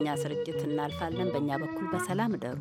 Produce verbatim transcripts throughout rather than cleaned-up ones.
እኛ ስርጭት እናልፋለን። በእኛ በኩል በሰላም እደሩ።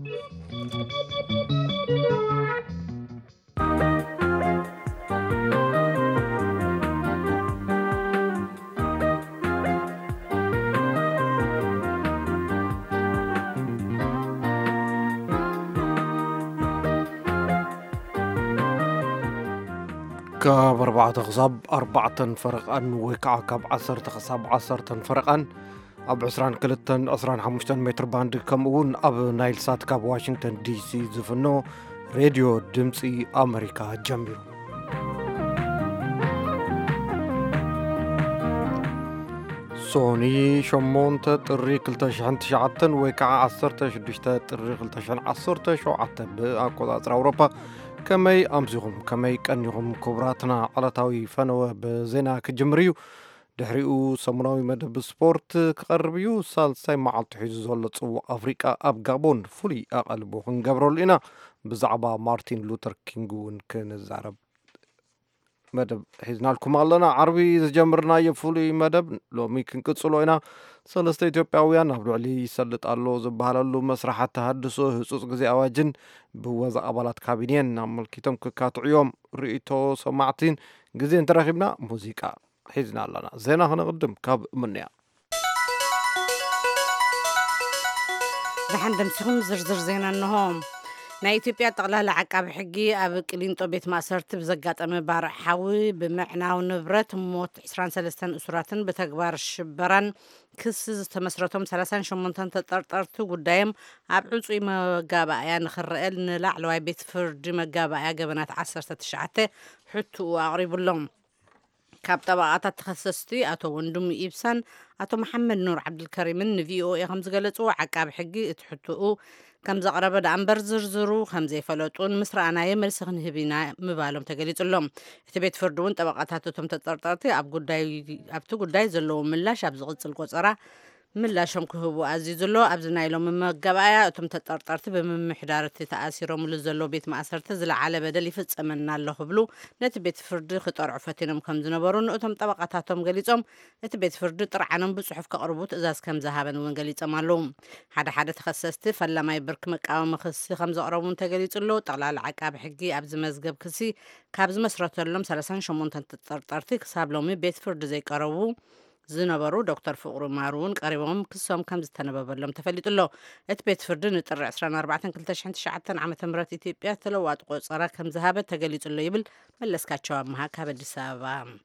كاب أربعة غصب أربعة فرقان وكع كاب عشرة غصب عشرة فرقان أب عسران كلتن عسران حمشتن متر باند كمون أب نايل سات كاب واشنطن دي سي زفنو راديو دمسي أمريكا جميرو سوني شمونتا تري كلتشان تشعتن وكع عشرة شدشتا تري كلتشان عشرة شوعتا بأكو أسر أوروبا كمي أمزيهم كمي كأنهم كبراتنا على تاوي فنوة بزينا كجمريو دحريو سمناوي مدب سبورت كقربيو سالساي مع التحيز زولة أفريقيا أب غابون فولي أقلبو هنقبرو لنا بزعبا مارتين لوتر كينغو كان الزعرب مدب حيزنا لكم allana عربي زجمرنا يفولي مدب لو ميكن كتصلوينا سلسته ኢትዮጵያውያን ኣብ ልዕሊ ይሰልጥ ኣሎ ዝበሃለሉ መስራሓት ተሃድሶ ህጹጽ ግዜ ኣዋጅን ብወዛ ኣባላት ካቢኔን ኣመልኪቶም ክካትዕዮም ርእይቶ ሰማዕቲን ግዜ እንተረኺብና ሙዚቃ ሒዝና ኣለና ዜና ክነቅድም ካብ ምንያ ብሓንደም ሲኹም ዝርዝር ዜና እንሆም ናይ ኢትዮጵያ ጠቅላላ ዓቃቢ ሕጊ ኣብ ቅሊንጦ ቤት ማእሰርቲ ብዘጋጠመ ባርዕ ሓዊ ብምዕናው ንብረት ሞት عشرين وثلاثين እሱራትን ብተግባር ሽበራን ክስ ዝተመስረቶም ሰላሳ ወሸሞንተ ተጠርጠርቲ ጉዳዮም ኣብ ዕጹይ መጋባእያ ንኽረአል ንላዕለዋይ ቤት ፍርዲ መጋባእያ ገበናት ዓሰርተ ትሽዓተ ሕቱኡ ኣቕሪቡሎም ካብ ጠበቃታት ተኸሰስቲ ኣቶ ወንድሙ ኢብሳን ኣቶ መሐመድ ኑር ዓብድልከሪምን ንቪኦኤ ከም ዝገለጹ ዓቃቢ ሕጊ እቲ ሕቱኡ ከም ዘቕረበ ዳንበር ዝርዝሩ ከም ዘይፈለጡን ምስ ረኣናየ መልሲ ክንህቢና ምባሎም ተገሊጹሎም እቲ ቤት ፍርዲ እውን ጠበቃታት እቶም ተጠርጠርቲ ኣብ ጉዳይ ኣብቲ ጉዳይ ዘለዎ ምላሽ ኣብ ዝቕጽል ቆፀራ ምላሾም ክህቡ ኣዚዙሎ ኣብዚ ናይ ሎሚ መጋባእያ እቶም ተጠርጠርቲ ብምምሕዳር እቲ ተኣሲሮምሉ ዘሎ ቤት ማእሰርቲ ዝለዓለ በደል ይፍጸመና ኣሎ ክብሉ ነቲ ቤት ፍርዲ ክጠርዑ ፈቲኖም ከም ዝነበሩን እቶም ጠበቃታቶም ገሊጾም እቲ ቤት ፍርዲ ጥርዓኖም ብጽሑፍ ከቕርቡ ትእዛዝ ከም ዝሃበን እውን ገሊጾም ኣለዉ ሓደ ሓደ ተኸሰስቲ ፈላማይ ብርኪ መቃወሚ ክሲ ከም ዘቕረቡን ተገሊጹሎ ጠቕላላ ዓቃቢ ሕጊ ኣብዚ መዝገብ ክሲ ካብ ዝመስረተሎም ሰላሳ ወሸሞንተ ተጠርጠርቲ ክሳብ ሎሚ ቤት ፍርዲ ዘይቀረቡ ዝነበሩ ዶክተር ፍቅሩ ማሩን ቀሪቦም ክሶም ከም ዝተነበበሎም ተፈሊጡሎ እቲ ቤት ፍርዲ ንጥሪ عشرين أربعة ألفين وتسعة ዓመተ ምህረት ኢትዮጵያ ተለዋጥ ቆፀራ ከም ዝሃበ ተገሊጹሎ ይብል መለስካቸው ኣምሃ ካብ አዲስ አበባ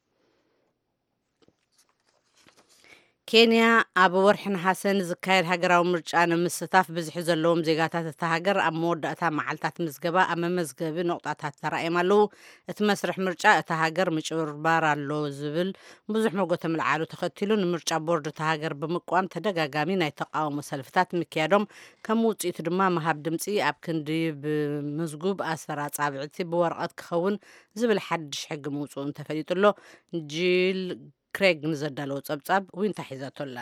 ኬንያ ኣብ ወርሒ ነሓሰ ዝካየድ ሃገራዊ ምርጫ ንምስታፍ ብዝሒ ዘለዎም ዜጋታት እታ ሃገር ኣብ መወዳእታ መዓልታት ምዝገባ ኣብ መመዝገቢ ነቑጣታት ተራእዮም ኣለዉ እቲ መስርሕ ምርጫ እታ ሃገር ምጭብርባር ኣሎ ዝብል ብዙሕ መጎተ ምልዓሉ ተኸቲሉ ንምርጫ ቦርድ እታ ሃገር ብምቋም ተደጋጋሚ ናይ ተቃውሞ ሰልፍታት ምክያዶም ከም ውፅኢቱ ድማ መሃብ ድምፂ ኣብ ክንዲ ብምዝጉብ ኣሰራፃብዕቲ ብወረቐት ክኸውን ዝብል ሓድሽ ሕጊ ምውፅኡን ተፈሊጡሎ ጂል ክሬግ ንዘዳለው ጸብጻብ ወይንታ ሒዛቶላ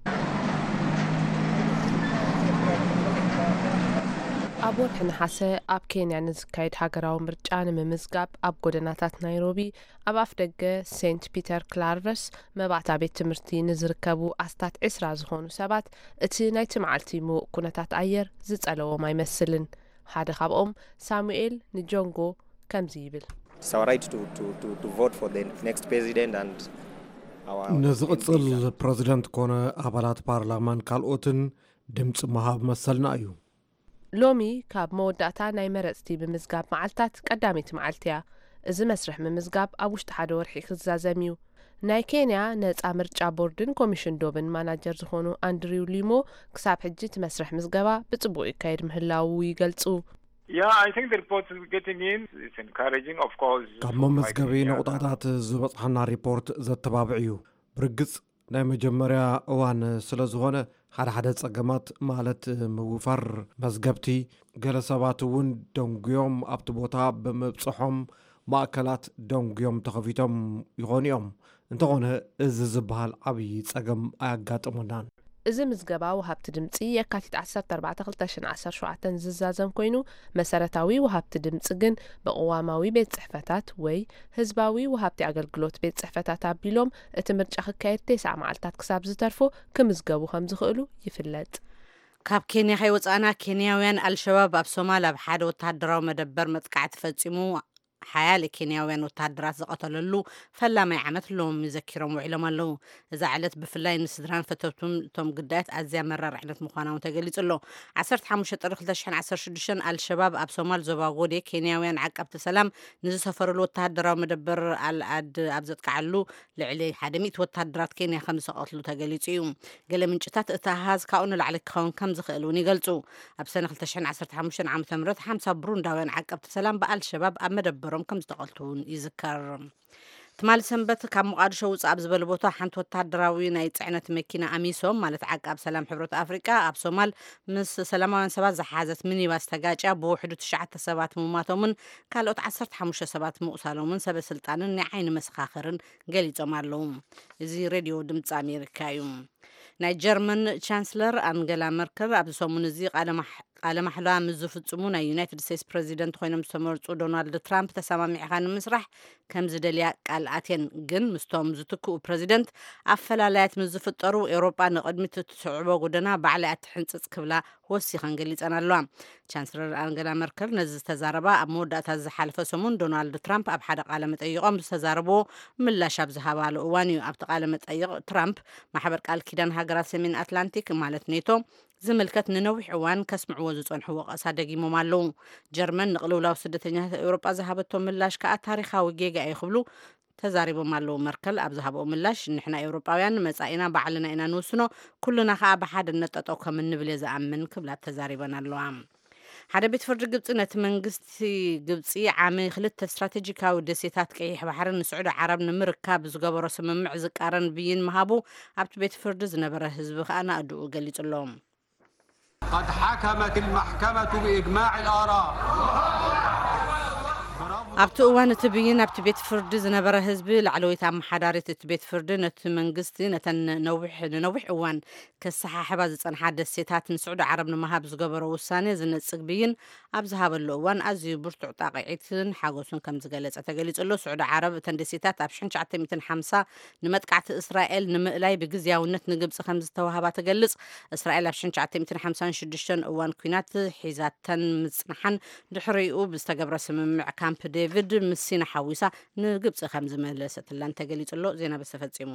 ኣብ ወርሒ ነሓሰ ኣብ ኬንያ ንዝካየድ ሃገራዊ ምርጫ ንምምዝጋብ ኣብ ጎደናታት ናይሮቢ ኣብ ኣፍ ደገ ሴንት ፒተር ክላርቨስ መባእታ ቤት ትምህርቲ ንዝርከቡ ኣስታት ዒስራ ዝኾኑ ሰባት እቲ ናይቲ መዓልቲ ምዉቕ ኩነታት ኣየር ዝጸለዎም ኣይመስልን ሓደ ካብኦም ሳሙኤል ንጆንጎ ከምዚ ይብል It's our right to, to, to, to vote for the next president and ንዝቕጽል ፕረዚደንት ኮነ ኣባላት ፓርላማን ካልኦትን ድምፂ መሃብ መሰልና እዩ ሎሚ ካብ መወዳእታ ናይ መረፅቲ ብምዝጋብ መዓልታት ቀዳሚት መዓልቲ እያ እዚ መስርሕ ምምዝጋብ ኣብ ውሽጢ ሓደ ወርሒ ክዛዘም እዩ ናይ ኬንያ ነፃ ምርጫ ቦርድን ኮሚሽን ዶብን ማናጀር ዝኾኑ አንድሪው ሊሞ ክሳብ ሕጂ እቲ መስርሕ ምዝገባ ብጽቡቕ ይካየድ ምህላው ይገልጹ Yeah, I think the report is getting in. It's encouraging, of course. ካብ መመዝገቢ ነቑጣታት ዝበፅሐና ሪፖርት ዘተባብዕ እዩ ብርግጽ ናይ መጀመርያ እዋን ስለ ዝኾነ ሓደ ሓደ ጸገማት ማለት ምውፋር መዝገብቲ ገለ ሰባት እውን ደንጉዮም ኣብቲ ቦታ ብምብፅሖም ማእከላት ደንጉዮም ተኸፊቶም ይኾኑ እዮም እንተኾነ እዚ ዝበሃል ዓብዪ ጸገም ኣያጋጥሙናን እዚ ምዝገባ ወሃብቲ ድምፂ የካቲት ዓሰርተ ኣርባዕተ ክልተ ሽሕን ዓሰርተ ሸውዓተ ዝዛዘም ኮይኑ መሰረታዊ ወሃብቲ ድምፂ ግን በቅዋማዊ ቤት ጽሕፈታት ወይ ህዝባዊ ወሃብቲ አገልግሎት ቤት ጽሕፈታት አቢሎም እቲ ምርጫ ክካየድ ተስዓ መዓልታት ክሳብ ዝተርፎ ክምዝገቡ ከም ዝኽእሉ ይፍለጥ። ካብ ኬንያ ከይወፃና ኬንያውያን አልሸባብ ኣብ ሶማል ኣብ ሓደ ወታደራዊ መደበር መጥቃዕቲ ፈጺሙ ሓያል ኬንያውያን ወታደራት ዝቀተለሉ ፈላማይ ዓመት ሎም ይዘኪሮም ውዕሎም ኣለው። እዛ ዕለት ብፍላይ ንስድራን ፈተውቱም እቶም ግዳያት ኣዝያ መራርዕነት ምዃናውን ተገሊጹ ኣሎ። ዓሰርተ ሓሙሽተ ጥሪ ክልተ ሽሕን ዓሰርተ ሽዱሽተን አልሸባብ ኣብ ሶማል ዞባ ጎዴ ኬንያውያን ዓቀብቲ ሰላም ንዝሰፈረሉ ወታደራዊ መደበር አልዓድ ኣብ ዘጥቃዓሉ ልዕሊ ሓደ ሚእቲ ወታደራት ኬንያ ከም ዝቀትሉ ተገሊጹ እዩ። ገለ ምንጭታት እቲ ኣሃዝ ካብኡ ንላዕሊ ክኸውን ከም ዝኽእል እውን ይገልጹ። ኣብ ሰነ ክልተ ሽሕን ዓሰርተ ሓሙሽተ ዓመተ ምህረት ሓምሳ ብሩንዳውያን ዓቀብቲ ሰላም ብአልሸባብ ኣብ መደበሮም ከም ዝተቀልቱን ይዝከር። ትማል ሰንበት ካብ መቃድሾ ውፅእ ኣብ ዝበለ ቦታ ሓንቲ ወታደራዊ ናይ ጽዕነት መኪና ኣሚሶም ማለት ዓቃብ ሰላም ሕብረት ኣፍሪቃ ኣብ ሶማል ምስ ሰላማውያን ሰባት ዝሓዘት ሚኒባስ ተጋጭያ ብውሕዱ ትሽዓተ ሰባት ምሟቶምን ካልኦት ዓሰርተ ሓሙሽተ ሰባት ምቁሳሎምን ሰበስልጣንን ናይ ዓይኒ መስኻኽርን ገሊጾም ኣለው። እዚ ሬድዮ ድምፂ ኣሜሪካ እዩ። ናይ ጀርመን ቻንስለር አንገላ መርከል ኣብ ሰሙን እዚ ቃለ ማሕላ ምስ ዝፍጽሙ ናይ ዩናይትድ ስቴትስ ፕሬዚደንት ኮይኖም ዝተመርጹ ዶናልድ ትራምፕ ተሰማሚዕካ ንምስራሕ ከም ዝደልያ ቃል ኣትየን ግን ምስቶም ዝትክኡ ፕሬዚደንት ኣፈላላያት ምስ ዝፍጠሩ ኤውሮጳ ንቅድሚት እትስዕቦ ጎደና ባዕላይ ኣትሕንፅፅ ክብላ ወሲኸን ገሊፀን ኣለዋ። ቻንስለር አንገላ መርከል ነዚ ዝተዛረባ ኣብ መወዳእታ ዝሓለፈ ሰሙን ዶናልድ ትራምፕ ኣብ ሓደ ቃለ መጠይቆም ዝተዛረብዎ ምላሽ ኣብ ዝሃባሉ እዋን እዩ። ኣብቲ ቃለ መጠይቅ ትራምፕ ማሕበር ቃል ኪዳን ሃገራት ሰሜን አትላንቲክ ማለት ኔቶ ዝምልከት ንነዊሕ እዋን ከስምዕዎ ዝጸንሑ ወቀሳ ደጊሞም ኣለው። ጀርመን ንቅልውላው ስደተኛታት ኤውሮጳ ዝሃበቶም ምላሽ ከዓ ታሪኻዊ ጌጋ ይኽብሉ ተዛሪቦም ኣለው። መርከል ኣብ ዝሃበኦ ምላሽ ንሕና ኤውሮጳውያን መጻኢና ባዕልና ኢና ንውስኖ ኩሉና ከዓ ብሓድነት ጠጠው ከም እንብል ዝኣምን ክብላ ተዛሪበን ኣለዋ። ሓደ ቤት ፍርዲ ግብፂ ነቲ መንግስቲ ግብፂ ዓመ ክልተ ስትራቴጂካዊ ደሴታት ቀይሕ ባሕሪ ንስዑድ ዓረብ ንምርካብ ዝገበሮ ስምምዕ ዝቃረን ብይን ምሃቡ ኣብቲ ቤት ፍርዲ ዝነበረ ህዝቢ ከዓ ናእድኡ ገሊጹ ኣሎም። قد حكمت المحكمة بإجماع الآراء ኣብቲ እዋን እቲ ብይን ኣብቲ ቤት ፍርዲ ዝነበረ ህዝቢ ላዕለወይት ኣመሓዳሪት እቲ ቤት ፍርዲ ነቲ መንግስቲ ነተን ንነዊሕ እዋን ከሰሓሕባ ዝጸንሓ ደሴታት ንስዑድ ዓረብ ንምሃብ ዝገበሮ ውሳኔ ዝነጽግ ብይን ኣብ ዝሃበሉ እዋን ኣዝዩ ብርቱዕ ጣቂዒትን ሓጎሱን ከም ዝገለጸ ተገሊጹ ኣሎ። ስዑድ ዓረብ እተን ደሴታት ኣብ ሽሕን ትሽዓተ ሚእትን ሓምሳ ንመጥቃዕቲ እስራኤል ንምእላይ ብግዝያውነት ንግብፂ ከም ዝተዋህባ ትገልጽ። እስራኤል ኣብ ሽሕን ትሽዓተ ሚእትን ሓምሳን ሽዱሽተን እዋን ኩናት ሒዛተን ምጽናሓን ድሕሪኡ ብዝተገብረ ስምምዕ ካምፕ ዴቪድ ምሲና ሓዊሳ ንግብፂ ከም ዝመለሰትላን ተገሊጹ ኣሎ። ዜና በስተፈጺሙ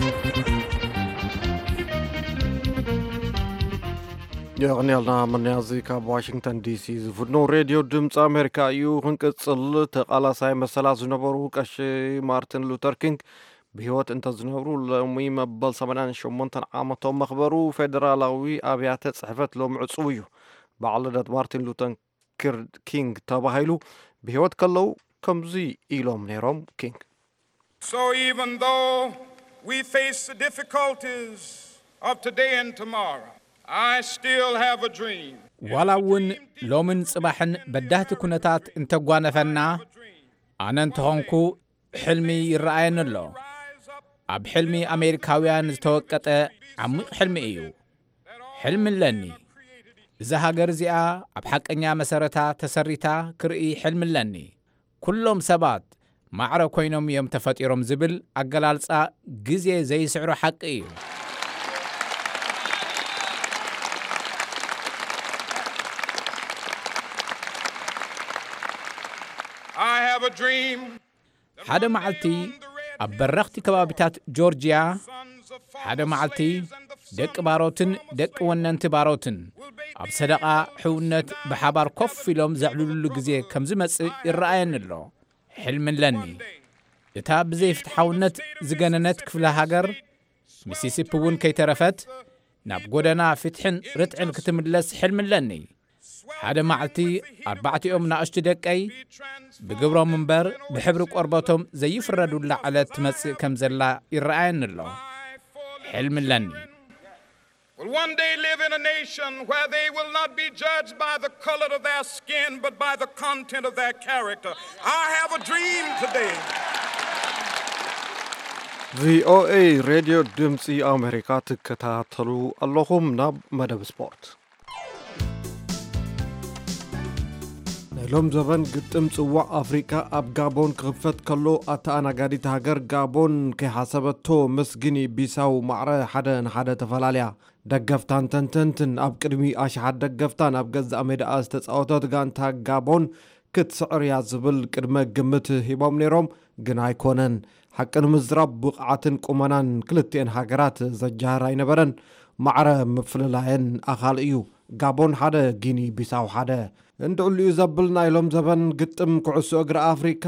የቕኒያልና መንያዚ ካብ ዋሽንግተን ዲሲ ዝፍኖ ሬድዮ ድምፂ ኣሜሪካ እዩ። ክንቅጽል ተቓላሳይ መሰላት ዝነበሩ ቀሺ ማርቲን ሉተር ኪንግ ብህይወት እንተ ዝነብሩ ሎሚ መበል ሰማንያን ሸሞንተ ዓመቶም መኽበሩ ፌደራላዊ ኣብያተ ጽሕፈት ሎም ዕፁብ እዩ። በዓል ልደት ማርቲን ሉተር ኪንግ ተባሂሉ ብህይወት ከለው ከምዚ ኢሎም ነይሮም ኪንግ So even though we face the difficulties of today and tomorrow, I still have a dream. ዋላ እውን ሎምን ጽባሕን በዳህቲ ኩነታት እንተጓነፈና ኣነ እንተኾንኩ ሕልሚ ይረአየን ኣሎ። ኣብ ሕልሚ ኣሜሪካውያን ዝተወቀጠ ዓሚቕ ሕልሚ እዩ። ሕልሚ ኣለኒ እዛ ሃገር እዚኣ ኣብ ሓቀኛ መሰረታ ተሰሪታ ክርኢ ሕልሚ ኣለኒ። ኩሎም ሰባት ማዕረ ኮይኖም እዮም ተፈጢሮም ዝብል ኣገላልጻ ግዜ ዘይስዕሮ ሓቂ እዩ። I have a dream. ሓደ መዓልቲ ኣብ በረኽቲ ከባቢታት ጆርጂያ ሓደ መዓልቲ ደቂ ባሮትን ደቂ ወነንቲ ባሮትን ኣብ ሰደቓ ሕውነት ብሓባር ኮፍ ኢሎም ዘዕልሉሉ ግዜ ከም ዝመጽእ ይረአየን ኣሎ። ሕልሚ ኣለኒ እታ ብዘይ ፍትሓውነት ዝገነነት ክፍለ ሃገር ሚሲሲፒ እውን ከይተረፈት ናብ ጎደና ፍትሕን ርትዕን ክትምለስ ሕልሚ ኣለኒ። ሓደ መዓልቲ ኣርባዕቲኦም ናእሽቱ ደቀይ ብግብሮም እምበር ብሕብሪ ቆርበቶም ዘይፍረዱላ ዓለት ትመጽእ ከም ዘላ ይረአየን ኣሎ። ሕልሚ ኣለኒ Will one day live in a nation where they will not be judged by the color of their skin, but by the content of their character. I have a dream today. ቪ ኦ ኤ ሬድዮ ድምፂ ኣሜሪካ ትከታተሉ ኣለኹም ናብ መደብ ስፖርት ናይ ሎም ዘበን ግጥም ጽዋዕ ኣፍሪካ ኣብ ጋቦን ክኽፈት ከሎ ኣተኣናጋዲት ሃገር ጋቦን ከይሓሰበቶ ምስ ግኒ ቢሳው ማዕረ ሓደ ንሓደ ተፈላለያ ደገፍታን ተንተንትን ኣብ ቅድሚ ኣሽሓት ደገፍታን ኣብ ገዛእ ሜዳኣ ዝተፃወተት ጋንታ ጋቦን ክትስዕር እያ ዝብል ቅድመ ግምት ሂቦም ነይሮም ግን ኣይኮነን ሓቅን ምዝራብ ብቕዓትን ቁመናን ክልቲአን ሃገራት ዘጃህር ኣይነበረን ማዕረ ምፍልላየን ኣኻል እዩ ጋቦን ሓደ ጊኒ ቢሳው ሓደ እንድዕልዩ ዘብል ናይሎም ዘበን ግጥም ኩዕሶ እግሪ ኣፍሪካ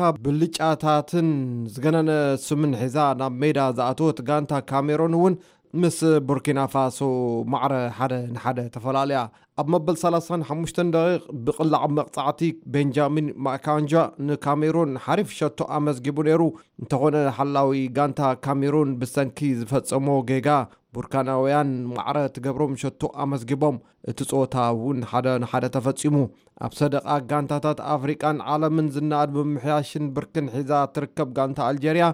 ብልጫታትን ዝገነነ ስምን ሒዛ ናብ ሜዳ ዝኣተወት ጋንታ ካሜሮን እውን ምስ ቡርኪና ፋሶ ማዕረ ሓደ ንሓደ ተፈላለያ ኣብ መበል ሰላሳን ሓሙሽተን ደቂቕ ብቕላዕ መቕጻዕቲ ቤንጃሚን ማካንጃ ንካሜሮን ሓሪፍ ሸቶ ኣመዝጊቡ ነይሩ እንተኾነ ሓላዊ ጋንታ ካሜሮን ብሰንኪ ዝፈጸሞ ጌጋ ቡርካናውያን ማዕረ ትገብሮም ሸቶ ኣመዝጊቦም እቲ ጾታ እውን ሓደ ንሓደ ተፈጺሙ ኣብ ሰደቓ ጋንታታት ኣፍሪቃን ዓለምን ዝናኣድ ብምሕያሽን ብርክን ሒዛ ትርከብ ጋንታ ኣልጀርያ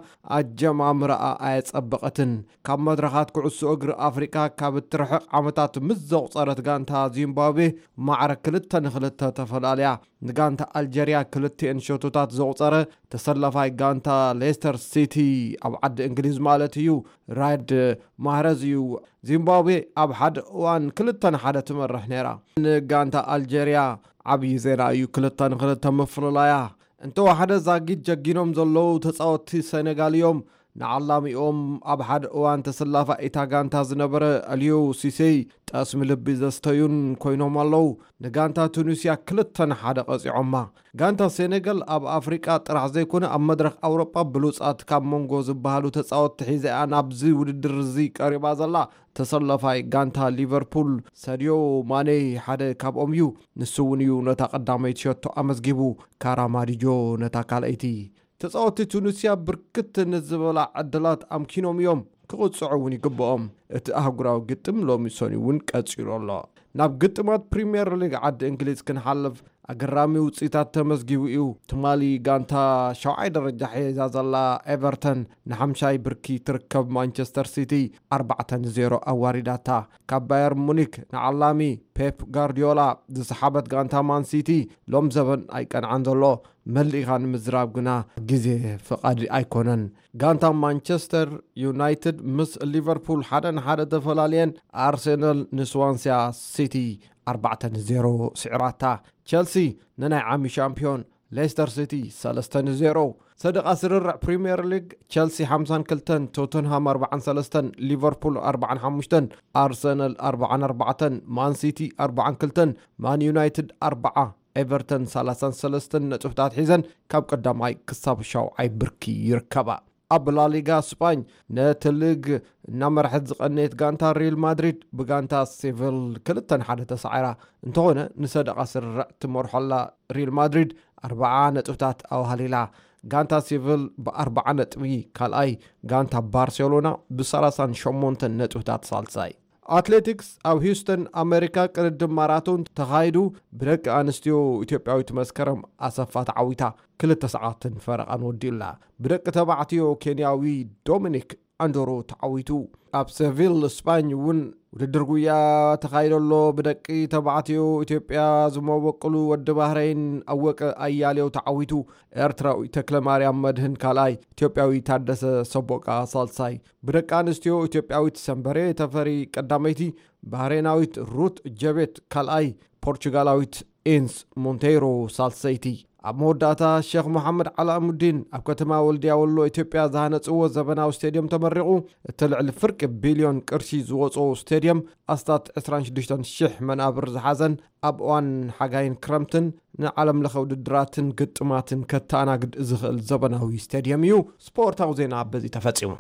ኣጀማምርኣ ኣየጸበቐትን ካብ መድረኻት ኩዕሶ እግሪ ኣፍሪካ ካብ እትርሕቕ ዓመታት ምስ ዘቑፀረት ጋንታ ዚምባብዌ ማዕረ ክልተ ንክልተ ተፈላለያ ንጋንታ ኣልጀርያ ክልቲአን ሸቶታት ዘቑፀረ ተሰለፋይ ጋንታ ሌስተር ሲቲ ኣብ ዓዲ እንግሊዝ ማለት እዩ ራይድ ማህረዝ እዩ ዚምባብዌ ኣብ ሓደ እዋን ክልተ ንሓደ ትመርሕ ነይራ ንጋንታ ኣልጀርያ ዓብዪ ዜና እዩ ክልተ ንክልተ ምፍልላያ እንተወሓደ ዛጊድ ጀጊኖም ዘለዉ ተፃወቲ ሴኔጋል እዮም ንዓላሚኦም ኣብ ሓደ እዋን ተሰላፋ እታ ጋንታ ዝነበረ ኣልዮ ሲሴይ ጠስሚ ልቢ ዘስተዩን ኮይኖም ኣለዉ ንጋንታ ቱኒስያ ክልተ ንሓደ ቀፂዖማ ጋንታ ሴኔጋል ኣብ ኣፍሪቃ ጥራሕ ዘይኮነ ኣብ መድረኽ ኣውሮጳ ብሉፃት ካብ ሞንጎ ዝበሃሉ ተፃወቲ ሒዘኣ ናብዚ ውድድር እዚ ቀሪባ ዘላ ተሰለፋይ ጋንታ ሊቨርፑል ሳዲዮ ማኔ ሓደ ካብኦም እዩ ንሱ እውን እዩ ነታ ቀዳመይቲ ሸቶ ኣመዝጊቡ ካራማዲጆ ነታ ካልአይቲ ተፃወቲ ቱኒስያ ብርክት ንዝበላ ዕድላት ኣምኪኖም እዮም ክቕፅዑ እውን ይግብኦም እቲ ኣህጉራዊ ግጥም ሎሚ ሰኒ እውን ቀፂሉ ኣሎ ናብ ግጥማት ፕሪምየር ሊግ ዓዲ እንግሊዝ ክንሓልፍ ኣገራሚ ውፅኢታት ተመዝጊቡ እዩ ትማሊ ጋንታ ሸውዓይ ደረጃ ሒዛ ዘላ ኤቨርተን ንሓምሻይ ብርኪ ትርከብ ማንቸስተር ሲቲ ኣርባዕተ ንዜሮ ኣዋሪዳታ ካብ ባየር ሙኒክ ንዓላሚ ፔፕ ጋርዲዮላ ዝሰሓበት ጋንታ ማን ሲቲ ሎም ዘበን ኣይቀንዓን ዘሎ መሊእኻ ንምዝራብ ግና ግዜ ፍቓዲ ኣይኮነን ጋንታ ማንቸስተር ዩናይትድ ምስ ሊቨርፑል ሓደ ንሓደ ተፈላለየን ኣርሴናል ንስዋንሲያ ሲቲ ኣርባዕተ ንዜሮ ስዕራታ ቸልሲ ንናይ ዓሚ ሻምፒዮን ሌስተር ሲቲ ሰለስተ ንዜሮ ሰደቓ ስርርዕ ፕሪምየር ሊግ ቸልሲ ሓምሳ ክልተ ቶተንሃም ኣርባዓ ሰለስተ ሊቨርፑል ኣርባዓ ሓሙሽተ ኣርሰናል ኣርባዓ ኣርባዕተ ማን ሲቲ ኣርባዓ ክልተ ማን ዩናይትድ ኣርባዓ ኤቨርተን ሰላሳ ሰለስተ ነጥብታት ሒዘን ካብ ቀዳማይ ክሳብ ሻውዓይ ብርኪ ይርከባ ኣብ ላሊጋ ስፓኝ ነቲ ሊግ እናመርሐት ዝቐነየት ጋንታ ሪል ማድሪድ ብጋንታ ሴቪል ክልተ ንሓደ ተሳዒራ እንተኾነ ንሰደቓ ስርርዕ ትመርሖላ ሪል ማድሪድ ኣርባዓ ነጥብታት ኣዋሃሊላ ጋንታ ሴቪል ብኣርባዓ ነጥቢ ካልኣይ ጋንታ ባርሴሎና ብሰላሳን ሸሞንተ ነጥብታት ሳልሳይ ኣትሌቲክስ ኣብ ሂውስተን ኣሜሪካ ቅድድም ማራቶን ተኻይዱ ብደቂ ኣንስትዮ ኢትዮጵያዊት መስከረም ኣሰፋ ተዓዊታ ክልተ ሰዓትን ፈረቓን ወዲኡላ ብደቂ ተባዕትዮ ኬንያዊ ዶሚኒክ ኣንዶሮ ተዓዊቱ ኣብ ሴቪል ስፓኝ እውን ውድድር ጉያ ተኻይደሎ ብደቂ ተባዕትዮ ኢትዮጵያ ዝመበቅሉ ወዲ ባህረይን ኣወቀ ኣያሌው ተዓዊቱ ኤርትራዊ ተክለማርያም መድህን ካልኣይ ኢትዮጵያዊ ታደሰ ሰቦቃ ሳልሳይ ብደቂ ኣንስትዮ ኢትዮጵያዊት ሰንበሬ ተፈሪ ቀዳመይቲ ባህሬናዊት ሩት ጀቤት ካልኣይ ፖርቹጋላዊት ኢንስ ሞንቴይሮ ሳልሰይቲ ኣብ መወዳእታ ሼክ መሐመድ ዓላሙዲን ኣብ ከተማ ወልድያ ወሎ ኢትዮጵያ ዝሃነፅዎ ዘበናዊ ስቴድየም ተመሪቑ እቲ ልዕሊ ፍርቂ ቢልዮን ቅርሺ ዝወፆ ስቴድየም ኣስታት ዕስራን ሽዱሽተ ሽሕ መናብር ዝሓዘን ኣብ እዋን ሓጋይን ክረምትን ንዓለም ለኸ ውድድራትን ግጥማትን ከተኣናግድ ዝኽእል ዘበናዊ ስቴድየም እዩ ስፖርታዊ ዜና በዚ ተፈፂሙ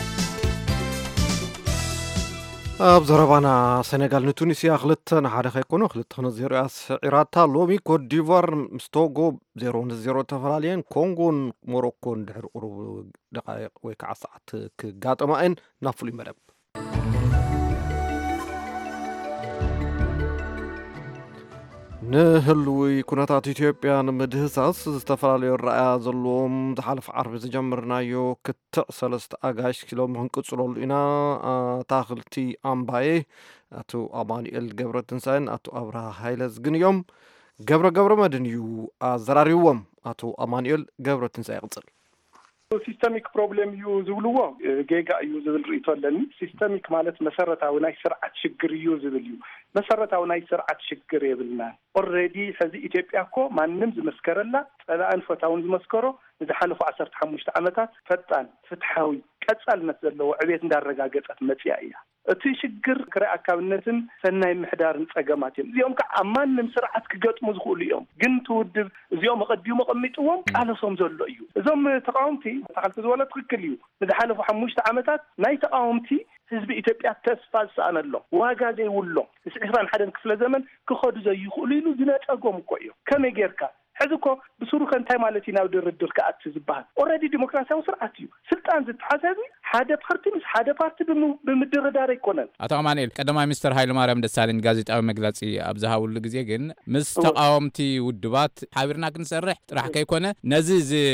ኣብ ዘረባና ሴኔጋል ንቱኒስያ ክልተ ንሓደ ከይኮኑ ክልተ ንዜሮ ስዒራታ ሎሚ ኮት ዲቫር ምስ ቶጎ ዜሮ ንዜሮ ተፈላለየን ኮንጎን ሞሮኮን ድሕሪ ቁሩብ ደቃይቕ ወይ ከዓ ሰዓት ክጋጠማእን ናብ ፍሉይ መደብ ንህልዊ ኩነታት ኢትዮጵያ ንምድህሳስ ዝተፈላለዩ ረኣያ ዘለዎም ዝሓለፈ ዓርቢ ዝጀመርናዮ ክትዕ ሰለስተ ኣጋይሽ ኪሎም ክንቅፅለሉ ኢና ታኽልቲ ኣምባዬ ኣቶ ኣማኒኤል ገብረ ትንሳኤን ኣቶ ኣብርሃ ሃይለ ዝግን እዮም ገብረ ገብረ መድን እዩ ኣዘራሪዎም ኣቶ ኣማኒኤል ገብረ ትንሳኤ ይቕፅል ሲስተሚክ ፕሮብሌም እዩ ዝብልዎ ጌጋ እዩ ዝብል ርእቶ ኣለኒ ሲስተሚክ ማለት መሰረታዊ ናይ ስርዓት ሽግር እዩ ዝብል እዩ መሰረታዊ ናይ ስርዓት ሽግር የብልና ኦልሬዲ ሕዚ ኢትዮጵያ እኮ ማንም ዝመስከረላ ፀላእን ፈታውን ዝመስከሮ ንዝሓለፉ ዓሰርተ ሓሙሽተ ዓመታት ፈጣን ፍትሓዊ ቀጻልነት ዘለዎ ዕቤት እንዳረጋገፀት መፅያ እያ እቲ ሽግር ክራይ ኣካብነትን ሰናይ ምሕዳርን ፀገማት እዮም እዚኦም ከዓ ማንም ስርዓት ክገጥሙ ዝኽእሉ እዮም ግን ትውድብ እዚኦም ቀዲሙ ቀሚጥዎም ቃለሶም ዘሎ እዩ እዞም ተቃውምቲ ተኻልቲ ዝበለ ትክክል እዩ ንዝሓለፉ ሓሙሽተ ዓመታት ናይ ተቃውምቲ ህዝቢ ኢትዮጵያ ተስፋ ዝሰኣነሎ ዋጋ ዘይብሎ እስዕስራን ሓደን ክፍለ ዘመን ክኸዱ ዘይኽእሉ ኢሉ ዝነፀጎም እኮ እዮም ከመይ ጌርካ ሕዚ እኮ ብሱሩ ከንታይ ማለት እዩ ናብ ድርድር ከኣት ዝበሃል ኦልሬዲ ዲሞክራሲያዊ ስርዓት እዩ ስልጣን ዝተሓሰብ ሓደ ፓርቲ ምስ ሓደ ፓርቲ ብምድርዳር ኣይኮነን ኣቶ ኣማኒኤል ቀዳማይ ሚኒስትር ሃይለማርያም ደሳለኝ ጋዜጣዊ መግለጺ ኣብ ዝሃብሉ ግዜ ግን ምስ ተቃወምቲ ውድባት ሓቢርና ክንሰርሕ ጥራሕ ከይኮነ ነዚ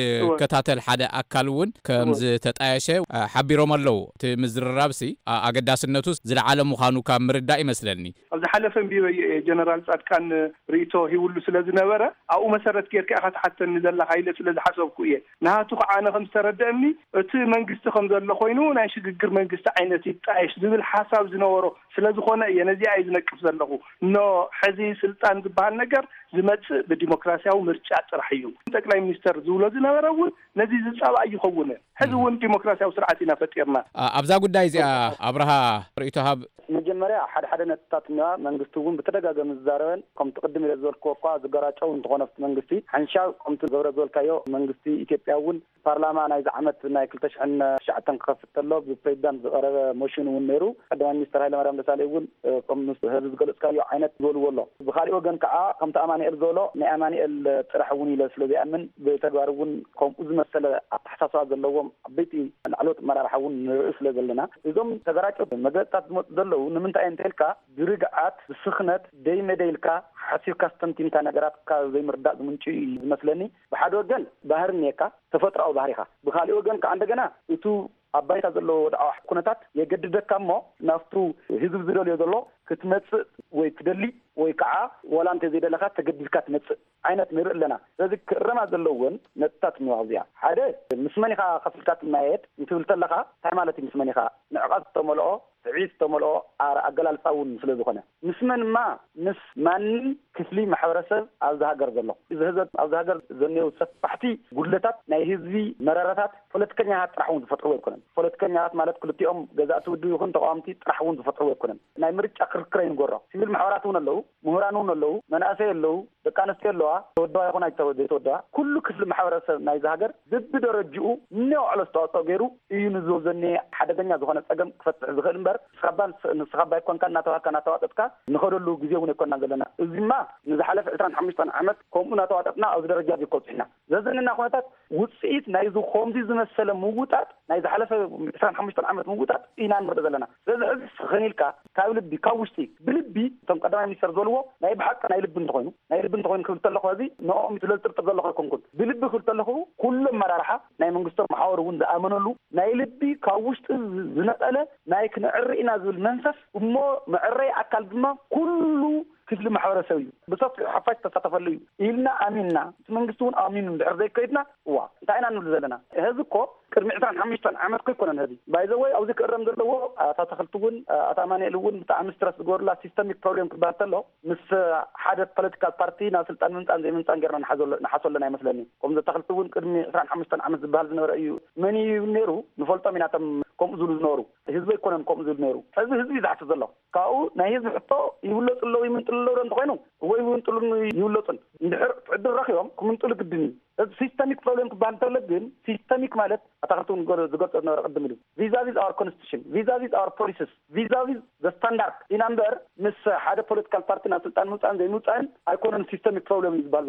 ዝከታተል ሓደ ኣካል እውን ከም ዝተጣየሸ ሓቢሮም ኣለዉ እቲ ምዝርራብሲ ኣገዳስነቱ ዝለዓለ ምዃኑ ካብ ምርዳእ ይመስለኒ ኣብ ዝሓለፈ ጀነራል ጻድቃን ሪኢቶ ሂውሉ ስለዝነበረ ኣብኡ መሰረት ጌርካ ኢኻ ትሓተኒ ዘላ ሃይለ ስለዝሓሰብኩ እየ ንሃቱ ከዓ ኣነ ከም ዝተረድአኒ እቲ መንግስቲ ከም ዘሎ ኮይኑ ናይ ሽግግር መንግስቲ ዓይነት ይጣየሽ ዝብል ሓሳብ ዝነበሮ ስለዝኾነ እየ ነዚኣ እዩ ዝነቅፍ ዘለኹ ኖ ሕዚ ስልጣን ዝበሃል ነገር ዝመፅእ ብዲሞክራሲያዊ ምርጫ ጥራሕ እዩ ጠቅላይ ሚኒስተር ዝብሎ ዝነበረ እውን ነዚ ዝፀባእ ይኸውን ሕዚ እውን ዲሞክራሲያዊ ስርዓት ኢና ፈጢርና ኣብዛ ጉዳይ እዚኣ ኣብርሃ ርእይቶ ሃብ መጀመርያ ሓደ ሓደ ነጥብታት እኒዋ መንግስቲ እውን ብተደጋጋሚ ዝዛረበን ከምቲ ቅድም ኢለ ዝበልክዎ እኳ ዝገራጨው እንትኾነ መንግስቲ ሓንሻ ከምቲ ገብረ ዝበልካዮ መንግስቲ ኢትዮጵያ እውን ፓርላማ ናይ ዝዓመት ናይ ክልተ ሽሕን ትሽዓተን ክኸፍት ተሎ ብፕሬዚዳንት ዝቐረበ ሞሽን እውን ነይሩ ቀዳማይ ሚኒስተር ሃይለማርያም ደሳለኝ እውን ከም ህዝቢ ዝገለጽካዮ ዓይነት ዝበልዎ ኣሎ ብኻሊእ ወገን ከዓ ከምቲ ኣማኒኤል ዝበሎ ናይ ኣማኒኤል ጥራሕ እውን ኢለ ስለዚኣምን ብተግባር እውን ከምኡ ዝመሰለ ኣተሓሳስባ ዘለዎም ዓበይቲ ላዕለዎት ኣመራርሓ እውን ንርኢ ስለ ዘለና እዞም ተገራጨው መግለፅታት ዝመፁ ዘለው ንምንታይ እንተልካ ብርግዓት ብስኽነት ደይመደይልካ ሓሲብካ ስተንቲንካ ነገራት ካብ ዘይምርዳእ ዝምንጩ ዝመስለኒ ብሓደ ወገን ባህር ኔካ ተፈጥሮአዊ ባህሪኻ ብኻሊእ ወገን ከዓ እንደገና እቱ ኣባይታ ዘለዎ ወድዓዊ ኩነታት የገድደካ እሞ ናፍቱ ህዝብ ዝደልዮ ዘሎ ክትመፅእ ወይ ትደሊ ወይ ከዓ ወላ እንተዘይደለካ ተገዲድካ ትመፅእ ዓይነት ንርኢ ኣለና ስለዚ ክእረማ ዘለውን ነጥብታት እኒዋ እዚኣ ሓደ ምስ መን ኢኻ ከፍልካ ትማየድ እንትብል ተለካ እንታይ ማለት እዩ ምስ መን ኢኻ ንዕቓት ዝተመልኦ ስዒት ዝተመልኦ ኣገላልፃ እውን ስለ ዝኾነ ምስ መንማ ምስ ማንም ክፍሊ ማሕበረሰብ ኣብዚ ሃገር ዘሎ እዚ ህዝብ ኣብዚ ሃገር ዘኔው ሰፋሕቲ ጉድለታት ናይ ህዝቢ መረረታት ፖለቲከኛታት ጥራሕ እውን ዝፈጥርዎ ኣይኮነን ፖለቲከኛታት ማለት ክልቲኦም ገዛእቲ ውድብ ይኹን ተቃዋምቲ ጥራሕ እውን ዝፈጥርዎ ኣይኮነን ናይ ምርጫ ክርክር ይንጎሮ ሲቪል ማሕበራት እውን ኣለዉ ምሁራን እውን ኣለዉ መናእሰይ ኣለዉ ደቂ ኣንስትዮ ኣለዋ ተወዳዋ ይኹን ዘይተወዳዋ ኩሉ ክፍሊ ማሕበረሰብ ናይዚ ሃገር በብደረጅኡ ነውዕሎ ኣስተዋፅኦ ገይሩ እዩ ንዝቦ ዘኔ ሓደገኛ ዝኾነ ፀገም ክፈትሕ ዝኽእል እምበር ንስኻባን ንስኻባ ይኮንካ እናተባሃልካ እናተዋጠጥካ ንኸደሉ ግዜ እውን ኣይኮንና ዘለና እዚማ ንዝሓለፈ ዕስራን ሓሙሽተ ዓመት ከምኡ እናተዋጠጥና ኣብዚ ደረጃ ዘይኮብፅሕና ዘዘንና ኩነታት ውፅኢት ናይዚ ከምዚ ዝመሰለ ምውጣጥ ናይ ዝሓለፈ ዕስራን ሓሙሽተ ዓመት ምውጣጥ ኢና ንርኢ ዘለና ስለዚ ሕዚ ስኽኒልካ ካብ ልቢ ካብ ውሽጢ ብልቢ እቶም ቀዳማይ ሚኒስተር ዝበልዎ ናይ ብሓቂ ናይ ልቢ እንተኮይኑ ናይ ልቢ እንተኮይኑ ክብል ተለኹ እዚ ንኦም ስለዝጥርጥር ዘለኹ ኣይኮንኩን ብልቢ ክብል ተለኹ ኩሎም መራርሓ ናይ መንግስቶም ማሕበር እውን ዝኣመነሉ ናይ ልቢ ካብ ውሽጢ ዝነጠለ ናይ ክንዕሪ ኢና ዝብል መንፈስ እሞ መዕረይ ኣካል ድማ ኩሉ ክፍሊ ማሕበረሰብ እዩ ብሰፊሑ ሓፋሽ ተሳተፈሉ እዩ ኢልና ኣሚንና እቲ መንግስቲ እውን ኣሚኑ እንድሕር ዘይከይድና እዋ እንታይ ኢና ንብል ዘለና ህዚ እኮ ቅድሚ ዕስራን ሓሙሽተ ዓመት ኮይኮነን ህዚ ባይዘወይ ኣብዚ ክእረም ዘለዎ ኣታ ተኽልቲ እውን ኣታ ኣማኒኤል እውን ብጣዕሚ ስትረስ ዝገበሩላ ሲስተሚክ ፕሮብሌም ክባሃል ተሎ ምስ ሓደ ፖለቲካል ፓርቲ ናብ ስልጣን ምምፃን ዘይምምፃን ጌርና ንሓሶ ኣለና ይመስለኒ ከምዚ ተኽልቲ እውን ቅድሚ ዕስራን ሓሙሽተ ዓመት ዝበሃል ዝነበረ እዩ መን እዩ ነይሩ ንፈልጦም ኢና እቶም ከምኡ ዝብሉ ዝነበሩ ህዝቢ ኣይኮነን ከምኡ ዝብሉ ነይሩ ሕዚ ህዝቢ ዝሓስብ ዘሎ ካብኡ ናይ ህዝቢ ሕቶ ይውለፁ ኣለዉ ይምንጥሉ ኣለዉ ዶ እንተኮይኑ ወይ ይምንጥሉን ይውለፁን እንድሕር ዕድል ረኪቦም ክምንጥሉ ግድን እዩ ሲስተሚክ ፕሮብሌም ክባሃል እንተሎ ግን ሲስተሚክ ማለት ኣታክልቱን ዝገልፆ ዝነበረ ቅድም ኢሉ ቪዛቪዝ ኣወር ኮንስቲቱሽን ቪዛቪዝ ኣወር ፖሊሲስ ቪዛቪዝ ዘ ስታንዳርድ ኢና እምበር ምስ ሓደ ፖለቲካል ፓርቲ ናብ ስልጣን ምውፃን ዘይምውፃን ኣይኮነን ሲስተሚክ ፕሮብሌም እዩ ዝበሃል ዘሎ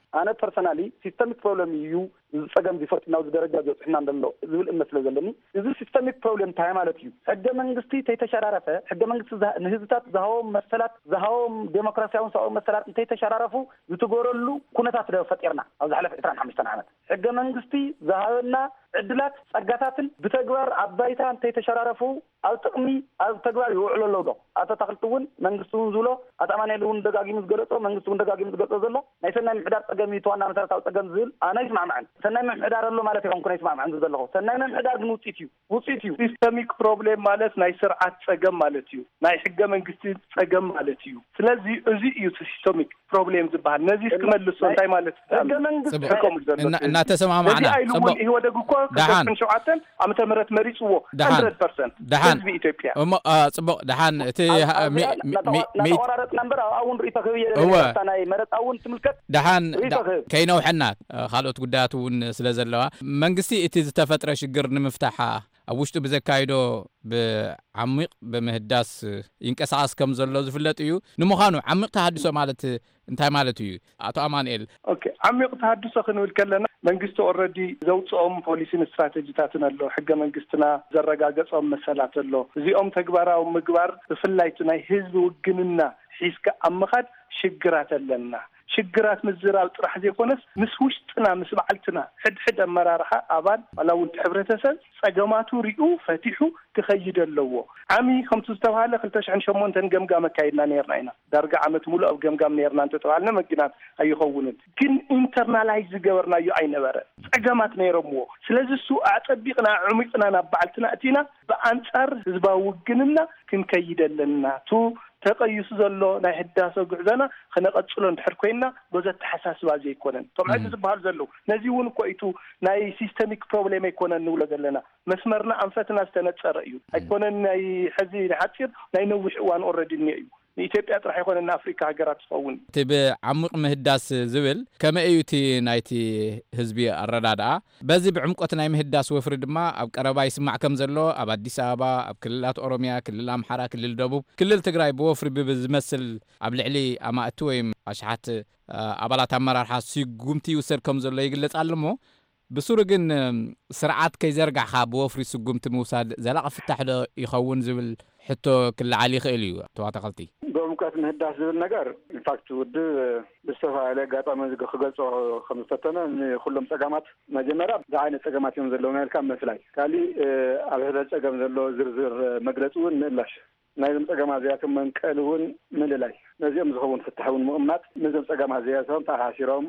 أنا personally systemic problem يو ጸገም ቢፈትና ወደ ደረጃ ዘጥና እንደለው ዝብል እመስለ ዘለኒ እዚ ሲስተሚክ ፕሮብለም ታይ ማለት እዩ ሕገ መንግስቲ ተይተሸራረፈ ሕገ መንግስቲ ንህዝብታት ዝሃቦም መሰላት ዝሃቦም ዴሞክራሲያውን ሰው መሰላት ተይተሸራረፉ ዝትጎረሉ ኩነታት ደው ፈጢርና ኣብ ዝሓለፈ عشرين خمسة ዓመት ሕገ መንግስቲ ዝሃበና ዕድላት ጸጋታትን ብተግባር አባይታ ተይተሸራረፉ ኣብ ጥቅሚ ኣብ ተግባር ይውዕለሎ ዶ ኣተ ተኽልቱን መንግስቱን ዝሎ ኣጣማናይሉን ደጋጊሙ ዝገለጾ መንግስቱን ደጋጊሙ ዝገለጾ ዘሎ ናይ ሰናይ ምሕዳር ጸገም ይተዋና መሰረታዊ ጸገም ዝብል ኣነ ይስማዕማዕ ሰናይ ምሕዳር ኣሎ ማለት ይኮን ኩነይ ይስማዕማዕ ዘለኹ ሰናይ ምሕዳር ግን ውጽኢት እዩ ውጽኢት እዩ ሲስተሚክ ፕሮብሌም ማለት ናይ ስርዓት ጸገም ማለት እዩ ናይ ሕገ መንግስቲ ጸገም ማለት እዩ ስለዚ እዚ እዩ ሲስተሚክ ፕሮብሌም ዝባሃል ነዚ እስክመልሶ እንታይ ማለት ሕገ መንግስቲ ሕቆም ዘሎ እና ተሰማማዕና ጽቦ ይሄ ወደጉ እኮ ከሰብን ዓመተ ምህረት መሪጽዎ one hundred percent ህዝቢ ኢትዮጵያ እሞ ጽቦ ደሃን እቲ ተቆራረጥ ነበር አሁን ሪተክብየ ናይ መረጣውን ትምልከት ደሃን ከይነውሕና ካልኦት ጉዳያቱን ስለዘለዋ መንግስቲ እቲ ዝተፈጥረ ሽግር ንምፍታሕ ኣብ ውሽጡ ብዘካይዶ ብዓሚቕ በምህዳስ ይንቀሳቀስ ከም ዘሎ ዝፍለጥ እዩ ንምዃኑ ዓሚቕ ተሃድሶ ማለት እንታይ ማለት እዩ አቶ አማኑኤል ኦኬ ዓሚቕ ተሃድሶ ክንብል ከለና መንግስቲ ኦልሬዲ ዘውጽኦም ፖሊሲን ስትራቴጂታትን ኣሎ ሕገ መንግስትና ዘረጋገጾም መሰላት ኣሎ እዚኦም ተግባራዊ ምግባር ብፍላይ ናይ ህዝቢ ውግንና ሒስካ አመኻድ ሽግራት ኣለና ሽግራት ምዝራብ ጥራሕ ዘይኮነስ ምስ ውሽጥና ምስ በዓልትና ሕድሕድ አመራርሓ አባል አላውን ሕብረተሰብ ጸገማቱ ሪኡ ፈቲሑ ክኸይድ ኣለዎ ዓሚ ከምቱ ዝተባሃለ two thousand eight ገምጋም አካይድና ነርና ኢና ዳርጋ ዓመት ሙሉ ኣብ ገምጋም ነርና እንተተባሃልና መግናት ኣይኸውንን ግን ኢንተርናላይዝ ዝገበርናዮ ኣይነበረ ጸገማት ነይሮምዎ ስለዚህ እሱ አጸቢቅና ዕሚቅና ናብ በዓልትና እቲና በአንጻር ህዝባዊ ውግንና ክንከይድ ኣለና ቱ ተቀይሱ ዘሎ ናይ ህዳሰ ጉዕዘና ከነቀጽሎ እንድሕር ኮይና በዘት ተሐሳስባ ዘይኮነን ቶምዓት ዝባሃል ዘሎ ነዚውን ቆይቱ ናይ ሲስተሚክ ፕሮብሌም ኣይኮነን ንብሎ ዘለና መስመርና አንፈትና ዝተነጸረ እዩ ኣይኮነን ናይ ሕዚ ንሓፂር ናይ ነውሕ እዋን ኦልሬዲ እዩ ኢትዮጵያ ጥራሕ ይኮነና አፍሪካ ሀገራት ተፈውን ትብ ዓሚቕ ምህዳስ ዝብል ከመእዩቲ ናይቲ ህዝቢ አረዳዳ በዚ ብዕምቆት ናይ ምህዳስ ወፍሪ ድማ ኣብ ቀረባ ይስማዕ ከም ዘሎ ኣብ አዲስ አበባ ኣብ ክልላት ኦሮሚያ ክልል አምሓራ ክልል ደቡብ ክልል ትግራይ ብወፍሪ ብዝመስል ኣብ ልዕሊ አማእቲ ወይ አሽሓት አባላት አመራርሓ ሲጉምቲ ይውሰድ ከም ዘሎ ይግለጽ ኣለሞ ብሱሩ ግን ስርዓት ከይዘርጋሕኻ ብወፍሪ ሲጉምቲ ምውሳድ ዘላቕ ፍታሕ ዶ ይኸውን ዝብል ሕቶ ክልዓሊ ይኽእል እዩ ተዋተኸልቲ በሙቀት ምህዳስ ዝብል ነገር ኢንፋክት ውድ ብዝተፈላለ አጋጣሚ ክገልጾ ከም ዝተፈተነ ንኩሎም ጸገማት መጀመሪያ ብዓይነት ጸገማት እዮም ዘለውና ኢልካ መስላይ ካሊእ ኣብ ህለ ጸገም ዘሎ ዝርዝር መግለጺ እውን ምእላሽ ናይዞም ጸገማት እዚኣቶም መንቀል እውን ምልላይ ነዚኦም ዝኸውን ፍታሕ እውን ምቕማጥ ነዞም ጸገማት እዚኣቶም ተሓሲሮም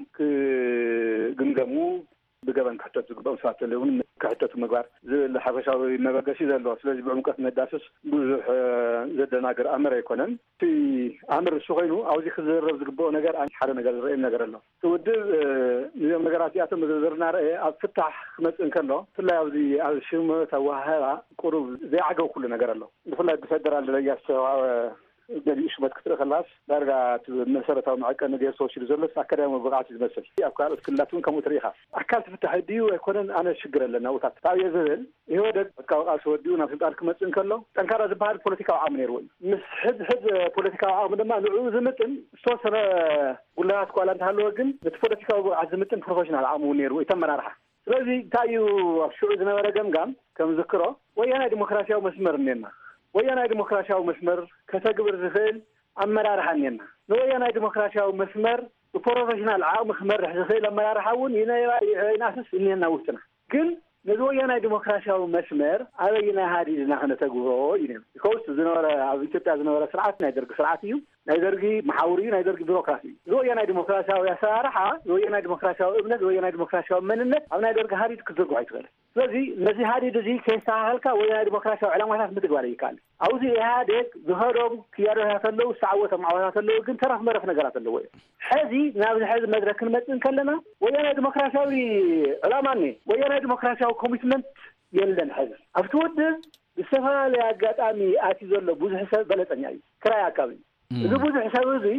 ክግምገሙ ብገበን ክሕተቱ ዝግብኦም ሰባት ዘለውን ክሕተቱ ምግባር ዝብል ሓፈሻዊ መበገሲ ዘለዎ ስለዚ ብዕምቀት ምህዳስስ ብዙሕ ዘደናግር ኣምር ኣይኮነን እቲ ኣምር እሱ ኮይኑ ኣብዚ ክዝረብ ዝግብኦ ነገር ሓደ ነገር ዝረአየኒ ነገር ኣሎ ትውድብ ንዞም ነገራት እዚኣቶም ዝርዝርና ርአ ኣብ ፍታሕ ክመፅእ እንከሎ ብፍላይ ኣብዚ ኣብ ሽም ተዋህባ ቁሩብ ዘይዓገው ኩሉ ነገር ኣሎ ብፍላይ ብፌደራል ደረጃ ዝተዋሃበ ገዲ ሽመት ክትርኢ ከላስ ዳርጋ መሰረታዊ መዐቀኒ ገይሩ ተወሲዱ ዘሎስ ኣካዳሚ ብቕዓት ዝመስል ኣብ ካልኦት ክልላት እውን ከምኡ ትሪኢኻ ኣካል ትፍታሕ ድዩ ኣይኮነን ኣነ ሽግር ኣለና ውታት ታብየ ዝብል ይወደግ በቃ ቃልሲ ወዲኡ ናብ ስልጣን ክመፅእ እንከሎ ጠንካራ ዝበሃል ፖለቲካዊ ዓቕሚ ነይርዎ እዩ ምስ ሕድ ሕድ ፖለቲካዊ ዓቕሚ ድማ ንዕኡ ዝምጥን ዝተወሰነ ጉላላት ኳላ እንተሃለወ ግን እቲ ፖለቲካዊ ብቕዓት ዝምጥን ፕሮፌሽናል ዓቕሚ እውን ነይርዎ እዩ ተመራርሓ ስለዚ እንታይ እዩ ኣብ ሽዑ ዝነበረ ገምጋም ከም ዝክሮ ወያናይ ዲሞክራሲያዊ መስመር እኔና ወያናይ ዲሞክራሲያዊ መስመር ከተግብር ዝኽእል አመራርሓ እኔና ንወያናይ ዲሞክራሲያዊ መስመር ብፕሮፌሽናል ዓቕሚ ክመርሕ ዝኽእል አመራርሓ እውን ይናስስ እኔና ውስጥና ግን ነዚ ወያናይ ዲሞክራሲያዊ መስመር ኣበይናይ ሃዲድና ክነተግብሮ እዩ ነይሩ ቢኮዝ ዝነበረ ኣብ ኢትዮጵያ ዝነበረ ስርዓት ናይ ደርጊ ስርዓት እዩ ናይ ደርጊ መሓውር እዩ ናይ ደርጊ ቢሮክራሲ እዩ እዚ ወያናይ ዲሞክራሲያዊ ኣሰራርሓ ወያናይ ዲሞክራሲያዊ እምነት ወያናይ ዲሞክራሲያዊ መንነት ኣብ ናይ ደርጊ ሃዲድ ክዝርግሖ ይትኽእል ስለዚ ነዚ ሃዲድ እዚ ከይስተኻኸልካ ወያናይ ዲሞክራሲያዊ ዕላማታት ምትግባር ይከኣል ኣብዚ ኢህኣዴግ ዝኸዶም ክያዶታት ኣለዉ ዝሰዓወቶም ዓወታት ኣለዉ ግን ተረፍ መረፍ ነገራት ኣለዎ እዩ ሕዚ ናብዚ ሕዚ መድረክ ክንመፅእ ከለና ወያናይ ዲሞክራሲያዊ ዕላማ እኔ ወያናይ ዲሞክራሲያዊ ኮሚትመንት የለን ሕዚ ኣብቲ ውድብ ብዝተፈላለየ ኣጋጣሚ ኣትዩ ዘሎ ብዙሕ ሰብ በለጠኛ እዩ ክራይ ኣካቢ እዚ ብዙሕ ሰብ እዚ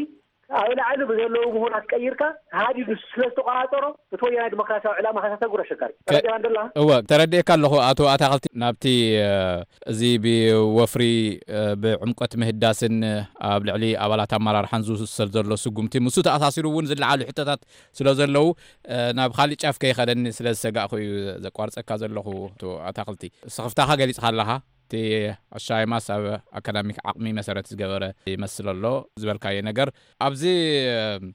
أو العالم بذلوا مهون أتكيرك هذه سلسلة قاطرة بتويا ديمقراطية على ما خاصة تقول شكرا هو تردي كان له أتو أتاقلت نابتي زي بوفري بعمقة مهداسن بالعلي أولات مرار حنزو سلزلو سقومتي مسوت أساسيرو ونزل على حتتات سلزلو ناب خالي شاف كي خدني سلسة أخوي زكوارت أكازلو تو أتاقلتي سخفتها قالت خلها تي الشاي ما سب أكاديميك عقمي مسارات الجبرة يمثل الله زبال كاي نجار أبزي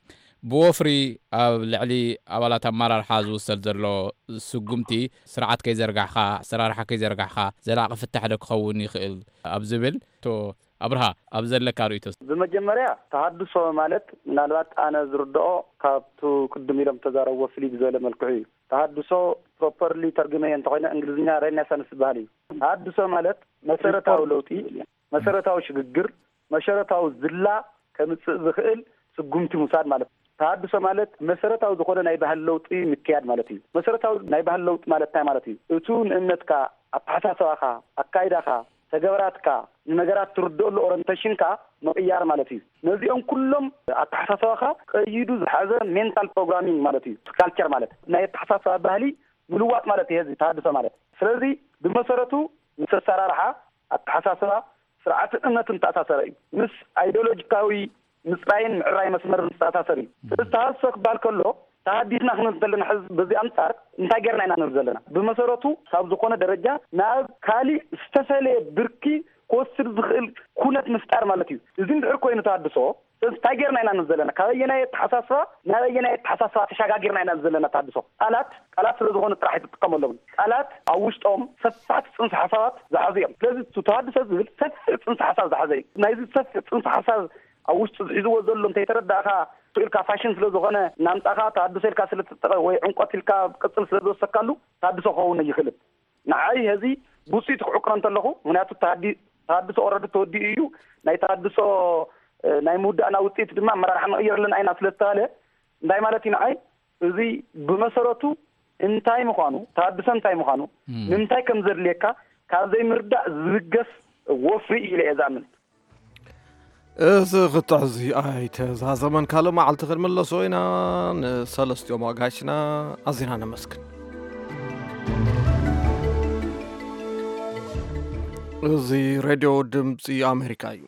بوفري العلي أولات مرة حازو سلزلو سقمتي سرعة كي زرقع خا سرارة كي زرقع خا زلاق فتح لك خوني خيل أبزبل تو أبرها أبزل لك أرويتس بمجمرة تحدث مالت نالوات أنا زردو كابتو قدمي لم تزارو وفلي بزول ملكعي تحدثو properly ترجمة ينتقلنا إنجليزية رينيسانس بالي تحدث مالت مسيرتاو لوتي مسيرتاو شجر مسيرتاو زلا كمتص خيل سقمتي مساعد مالت تحدث مالت مسيرتاو زخونه ناي بحال لوتي مكياد مالتي مسيرتاو ناي بحال لوت مالت تاي مالتي اتون امنتكا ابحثاصاخا اكايداخا تجبراتك نجارات تردو الأورنتيشنكا مقيار مالتي نزيهم كلهم التحساسها يدوز هذا mental programming مالتي culture مالت ناي تحساسها بهلي ملوات مالتي هذه تحدث مالت سلذي بمسارته مسسرارها التحساسها سرعة الأمة تأساسري مس ideologically مسرائين رأي مسمر تأساسري تحسك بالكله تحديثنا خلنا نزلنا حزب بزي أمثال نتاجرنا إننا نزلنا بمسارته سابقونا درجة ناب كالي استسهل بركي كوسر بخل كونت مستار مالتي إذن بعركوا إنه تحدثوا تاجرنا إننا نزلنا كاينا يتحسسوا ناينا يتحسسوا تشاجرنا إننا نزلنا تحدثوا آلات آلات رزقون التراحي تتقمل لهم آلات أوشتهم ستات صنص حساسات زحزيم لازم تتحدث زل ستات صنص حساس زحزيم نايز ستات صنص حساس أوشت عزوا زلهم تيترد أخا تلك فاشن سلزوغنا نامت أخا تحدث تلك سلت وعنقة تلك قصل سلزو سكالو تحدثوا خونه يخلط نعاي هذه بوسيت عقران تلخو مناتو تحدي تحدث أورد تودي إيو ناي تحدثوا ناي مودة أنا وطيت دماء مرح نغير لنا أين أسلتالي ناي مالتي نعاي إذي بمساراتو انتاي مخانو تحدث انتاي مخانو نمتاي كمزر ليكا كازي مردع زقس وفري إلي إزامن إذا غطعزي آيت ذا زمن كالما على تغير من الله سوينا سالست يوم واقعشنا أزينا نمسكن زي راديو دمزي أمريكايو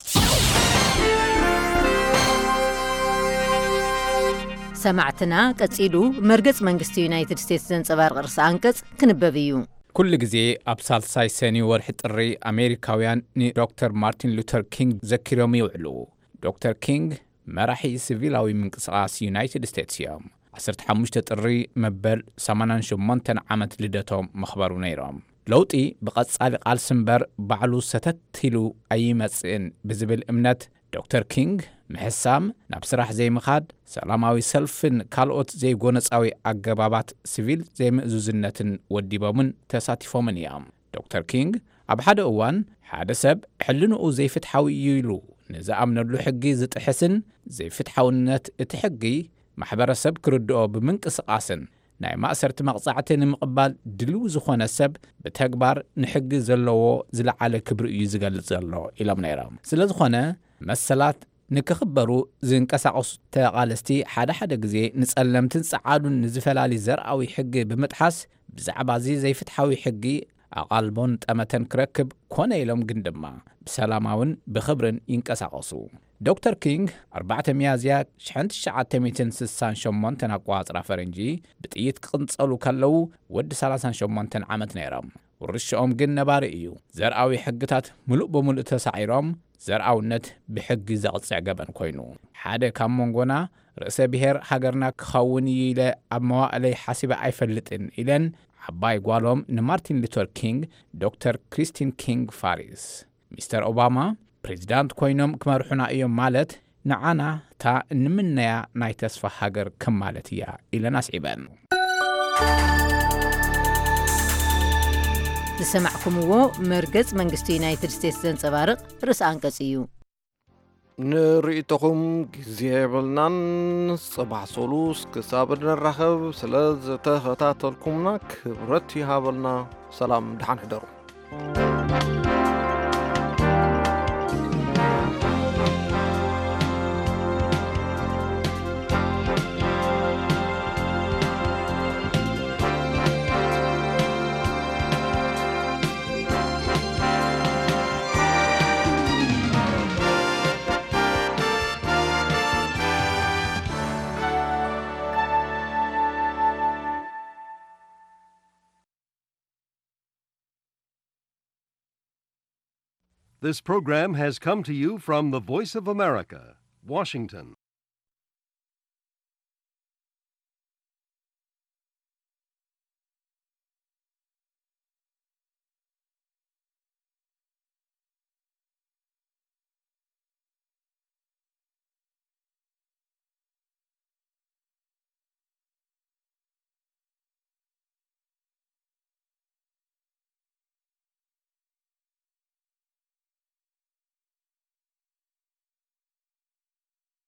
سمعتنا كتسيلو مرقص منغستي يونايتد ستيتس زنصبار قرص أنقص كنببيو كل جزء أبسال سايساني ورحت الري أمريكاويان ني دكتور مارتين لوثر كينغ ذكرهم يوعلو دكتور كينغ مرحي سيفيلاوي من قصاص يونايتد ستيتس يوم عصرت حمشت الري مبل سمانان شمانتن عمت لدتهم مخبرو نيرام لوطي بقصال قال سنبر بعلو ستتلو أي مسئن بزبل امنت دكتور كينغ محسام نبسرح زي مخاد سلاماوي سلفن كالوت زي قونساوي أقبابات سيفيل زي مأزوزنتن وديبامن تساتفو من يام دكتور كينغ أبحاد أوان حاد سب حلنو زي فتحاوي يلو نزا أمن اللو حقي زت حسن زي فتحاونت اتحقي محبر سب كردو بمنكس قاسن ناي ما أسرت مقصعتين مقبال دلو زخوان السب بتكبر نحقي زلو زل على كبر يزغل زلو إلى منيرام سلا زخوانا مسلات نكخبرو زنكسعوس تقالستي حدا حدا جزي نسألم تنسعادون نزفلالي زرعوي حقي بمتحس بزعبازي زي فتحاوي حقي أقالبون تأمتن كركب كون إلهم قندما بسلاماون بخبرن ينكسعوسو دكتور كينغ أربعة ميازيا شحنت الشعات تميتن سسان شمونتن أقواط رافرنجي بتقيت قنصلو كاللو ود سلاسان شمونتن عمت نيرام ورشقهم قلنا بارئيو زرعوي حقتات ملؤ بملؤ تسعيرام زرعونت بحق زغصع قبن كوينو حدا كام مونغونا رأس بهر حقرنا كخوني إلى أمواء لي حاسبة أيفلتن إلن حباي قوالهم نمارتين لوثر كينغ دكتور كريستين كينغ فاريس مستر أوباما بريزيدانت كوينوم كمارحونا إيوم مالت نعانا تا نمنيا نايتسفى حقر كمالتيا إلى ناس عبان لسمعكم هو مرقز منغستي يونايتد ستيتس زنصبارق رأس أنقص إيو نريتكم جزيبلنا صباح صلوس كسابر نرحب سلاز تخطاتلكمنا كبرتي هابلنا سلام دحان حدرو This program has come to you from the Voice of America, Washington.